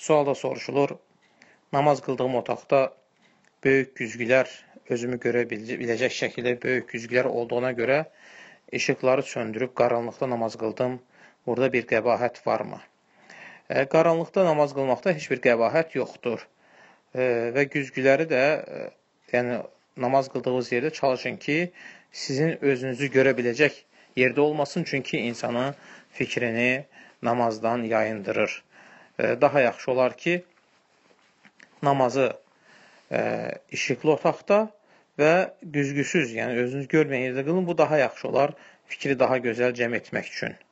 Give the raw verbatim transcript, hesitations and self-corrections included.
Sualda soruşulur, namaz qıldığım otaqda böyük güzgülər, özümü görə biləcək şəkildə böyük güzgülər olduğuna görə işıqları söndürüb qaranlıqda namaz qıldım. Burada bir qəbahət varmı? E, qaranlıqda namaz qılmaqda heç bir qəbahət yoxdur. E, və güzgüləri də, e, yəni namaz qıldığınız yerdə çalışın ki, sizin özünüzü görə biləcək yerdə olmasın, çünki insanın fikrini namazdan yayındırır. E, daha yaxşı olar ki, namazı e, işıqlı otaqda və güzgüsüz, yəni özünüz görməyən yerdə qılın. Bu daha yaxşı olar, fikri daha gözəl cəm etmək üçün.